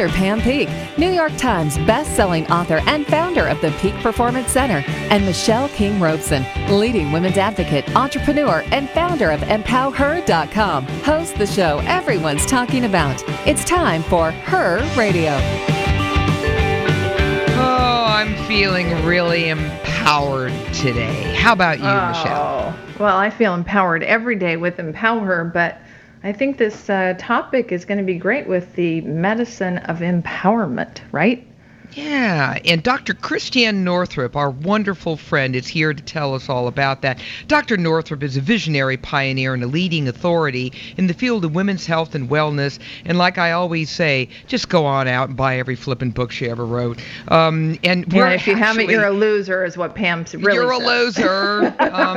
Dr. Pam Peak, New York Times best-selling author and founder of the Peak Performance Center, and Michelle King Robeson, leading women's advocate, entrepreneur, and founder of EmpowerHer.com, host the show everyone's talking about. It's time for Her Radio. Oh, I'm feeling really empowered today. How about you, Michelle? Well, I feel empowered every day with Empower, but I think this topic is going to be great with the medicine of empowerment, right? Yeah, and Dr. Christiane Northrup, our wonderful friend, is here to tell us all about that. Dr. Northrup is a visionary pioneer and a leading authority in the field of women's health and wellness. And like I always say, just go on out and buy every flippin' book she ever wrote. And if you haven't, you're a loser, is what Pam really You're says. a loser.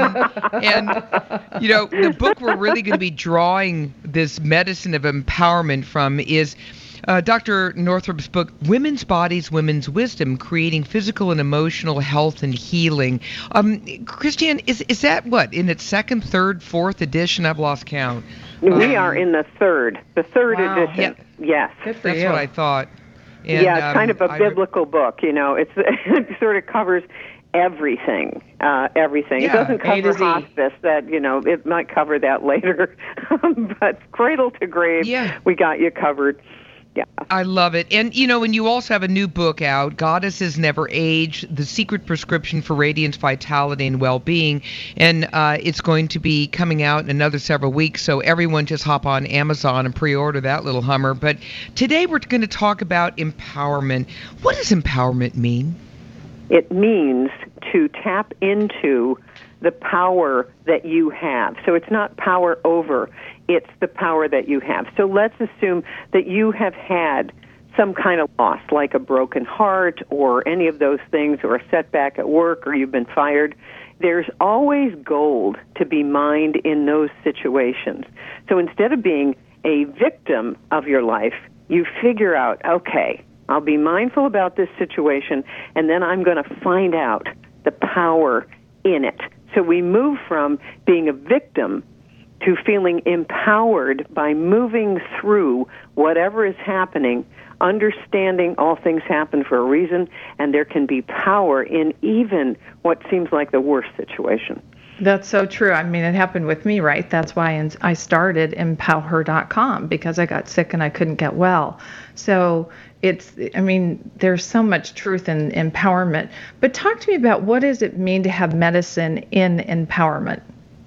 And, you know, the book we're really going to be drawing this medicine of empowerment from is Dr. Northrup's book, Women's Bodies, Women's Wisdom, Creating Physical and Emotional Health and Healing. Christiane, is that what, in its second, third, fourth edition? I've lost count. We are in the third Wow. edition. Yes. Good for That's you. what I thought. And, yeah, it's kind of a biblical book, you know. It sort of covers everything. Everything. Yeah, it doesn't A to cover Z. hospice. That, you know, it might cover that later. But cradle to grave, we got you covered. Yeah. I love it. And, you know, and you also have a new book out, Goddesses Never Age, The Secret Prescription for Radiance, Vitality, and Well-Being. And it's going to be coming out in another several weeks, so everyone just hop on Amazon and pre-order that little hummer. But today we're going to talk about empowerment. What does empowerment mean? It means to tap into the power that you have. So it's not power over, it's the power that you have. So let's assume that you have had some kind of loss, like a broken heart or any of those things, or a setback at work, or you've been fired. There's always gold to be mined in those situations. So instead of being a victim of your life, you figure out, okay, I'll be mindful about this situation, and then I'm going to find out the power in it. So we move from being a victim to feeling empowered by moving through whatever is happening, understanding all things happen for a reason, and there can be power in even what seems like the worst situation. That's so true. I mean, it happened with me, right? That's why I started EmpowerHer.com, because I got sick and I couldn't get well. So there's so much truth in empowerment. But talk to me about, what does it mean to have medicine in empowerment?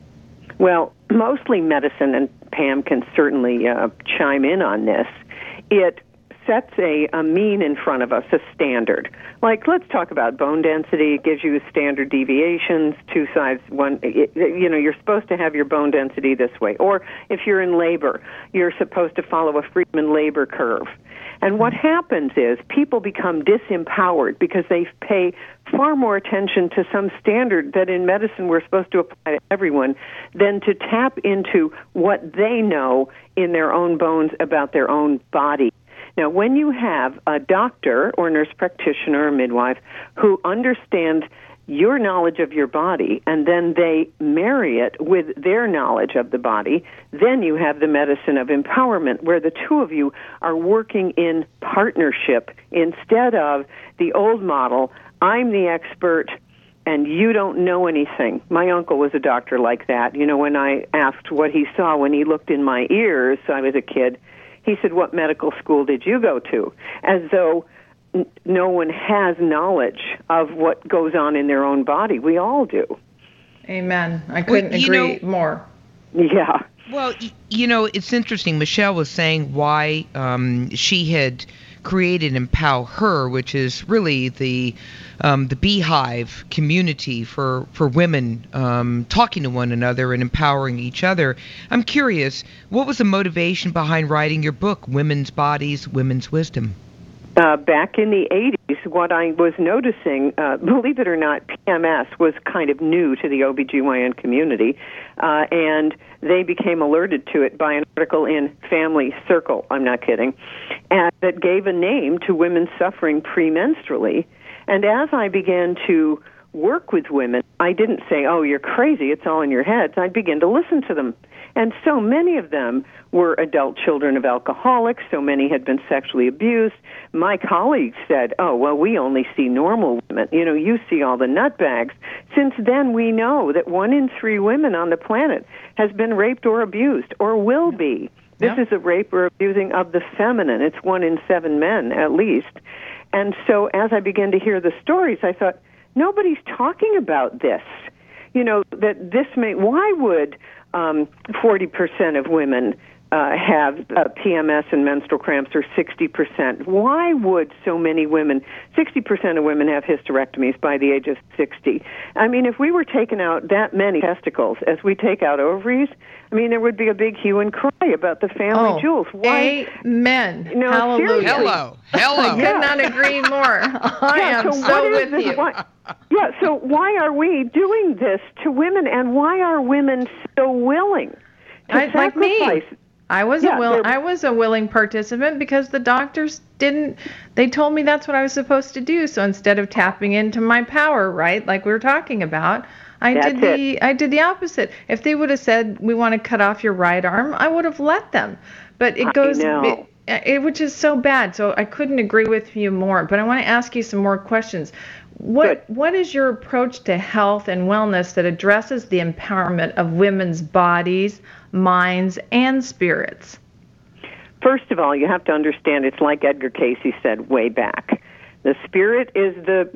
Well, mostly medicine, and Pam can certainly chime in on this. It sets a mean in front of us, a standard. Like, let's talk about bone density. It gives you standard deviations, two sides, one. You're supposed to have your bone density this way. Or if you're in labor, you're supposed to follow a Friedman labor curve. And what happens is people become disempowered because they pay far more attention to some standard that in medicine we're supposed to apply to everyone than to tap into what they know in their own bones about their own body. Now, when you have a doctor or nurse practitioner or midwife who understands your knowledge of your body, and then they marry it with their knowledge of the body, then you have the medicine of empowerment, where the two of you are working in partnership instead of the old model, I'm the expert and you don't know anything. My uncle was a doctor like that. You know, when I asked what he saw when he looked in my ears, I was a kid, he said, "What medical school did you go to?" As though no one has knowledge of what goes on in their own body. We all do. Amen. I couldn't agree more. Yeah. Well, it's interesting. Michelle was saying why she had created Empower Her, which is really the beehive community for women talking to one another and empowering each other. I'm curious, what was the motivation behind writing your book, Women's Bodies, Women's Wisdom? Back in the 80s, what I was noticing, believe it or not, PMS was kind of new to the OBGYN community, and they became alerted to it by an article in Family Circle, I'm not kidding, and that gave a name to women suffering premenstrually. And as I began to work with women, I didn't say, "Oh, you're crazy, it's all in your heads." I began to listen to them And so many of them were adult children of alcoholics. So many had been sexually abused. My colleagues said, oh, well, we only see normal women. You know, you see all the nutbags. Since then, we know that 1 in 3 women on the planet has been raped or abused or will be. This is a rape or abusing of the feminine. It's 1 in 7 men, at least. And so as I began to hear the stories, I thought, nobody's talking about this. You know, that this may, why would 40% of women have PMS and menstrual cramps, or 60%? Why would so many women, 60% of women have hysterectomies by the age of 60? I mean, if we were taking out that many testicles as we take out ovaries, I mean, there would be a big hue and cry about the family jewels. Why? Amen. No, hallelujah. Seriously. Hello. I could not agree more. I am so with you. So why are we doing this to women, and why are women so willing to sacrifice? Like me. I was a willing participant because the doctors they told me that's what I was supposed to do. So instead of tapping into my power, right, like we were talking about, I did the opposite. If they would have said, we want to cut off your right arm, I would have let them. But it goes, which is so bad. So I couldn't agree with you more. But I want to ask you some more questions. What is your approach to health and wellness that addresses the empowerment of women's bodies, minds, and spirits? First of all, you have to understand it's like Edgar Cayce said way back. The spirit is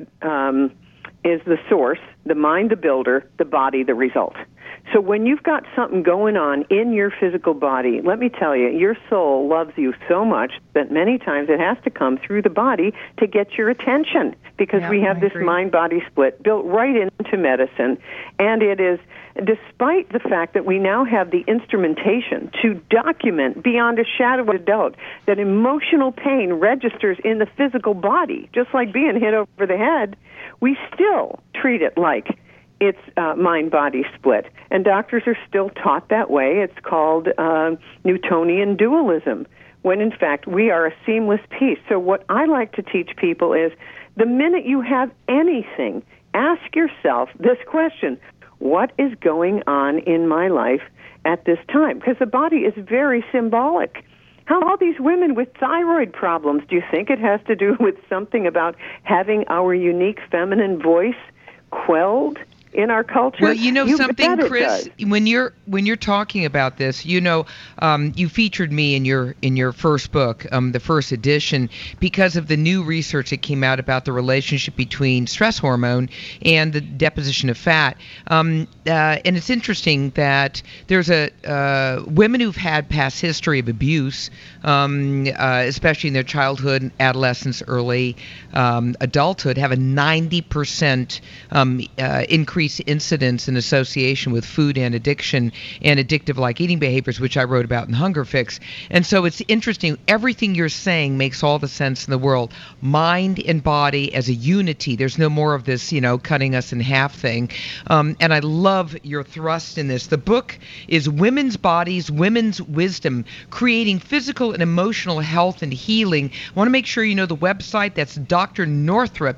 the source, the mind the builder, the body the result. So when you've got something going on in your physical body, let me tell you, your soul loves you so much that many times it has to come through the body to get your attention, because we have this mind-body split built right into medicine. And it is, despite the fact that we now have the instrumentation to document beyond a shadow of a doubt that emotional pain registers in the physical body, just like being hit over the head, we still treat it like it's mind-body split. And doctors are still taught that way. It's called Newtonian dualism, when in fact we are a seamless piece. So what I like to teach people is, the minute you have anything, ask yourself this question: what is going on in my life at this time? Because the body is very symbolic. How all these women with thyroid problems, do you think it has to do with something about having our unique feminine voice quelled in our culture? Well, you know something, Chris, when you're talking about this, you know, you featured me in your first book, the first edition, because of the new research that came out about the relationship between stress hormone and the deposition of fat. And it's interesting that there's women who've had past history of abuse, especially in their childhood, adolescence, early adulthood, have a 90% increase incidence in association with food and addiction and addictive like eating behaviors, which I wrote about in Hunger Fix. And so it's interesting. Everything you're saying makes all the sense in the world. Mind and body as a unity. There's no more of this, cutting us in half thing. And I love your thrust in this. The book is Women's Bodies, Women's Wisdom, Creating Physical and Emotional Health and Healing. I want to make sure you know the website. That's Dr. Northrup,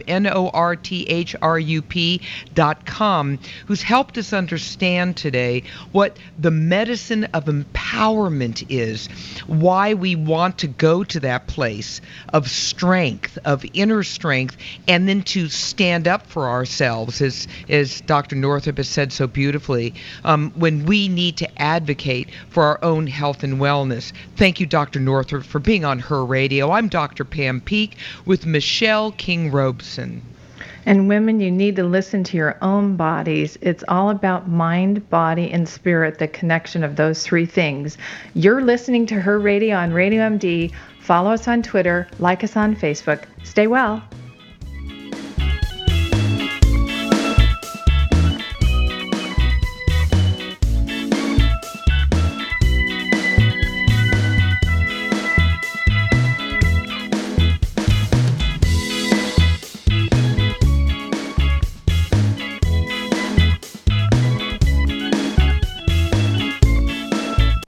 NORTHRUP.com. Who's helped us understand today what the medicine of empowerment is, why we want to go to that place of strength, of inner strength, and then to stand up for ourselves, as Dr. Northrup has said so beautifully, when we need to advocate for our own health and wellness. Thank you, Dr. Northrup, for being on Her Radio. I'm Dr. Pam Peeke with Michelle King Robeson. And women, you need to listen to your own bodies. It's all about mind, body, and spirit, the connection of those three things. You're listening to Her Radio on Radio MD. Follow us on Twitter, like us on Facebook. Stay well.